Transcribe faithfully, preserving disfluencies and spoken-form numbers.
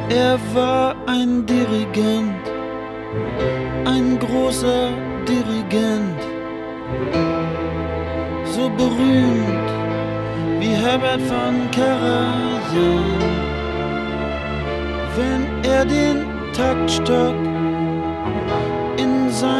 Er war ein Dirigent, ein großer Dirigent, so berühmt wie Herbert von Karajan. Wenn er den Taktstock